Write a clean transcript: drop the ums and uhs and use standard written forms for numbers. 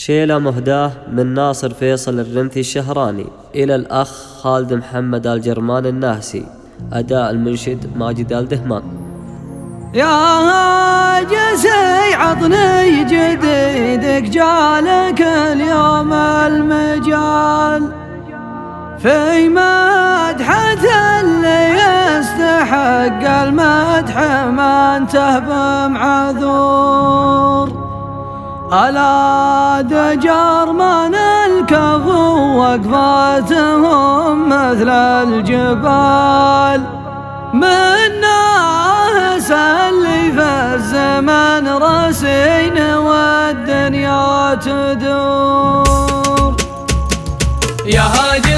شيلة مهداة من ناصر فيصل الرمثي الشهراني إلى الأخ خالد محمد الجرمان الناهسي. أداء المنشد ماجد الدهمان. يا جسي عطني جديدك جالك اليوم المجال في مدحة اللي يستحق المدح ما انته بمعذور. ألا دجرمان الكفو وقفاتهم مثل الجبال من ناس اللي في الزمن راسين والدنيا تدور. يا هادي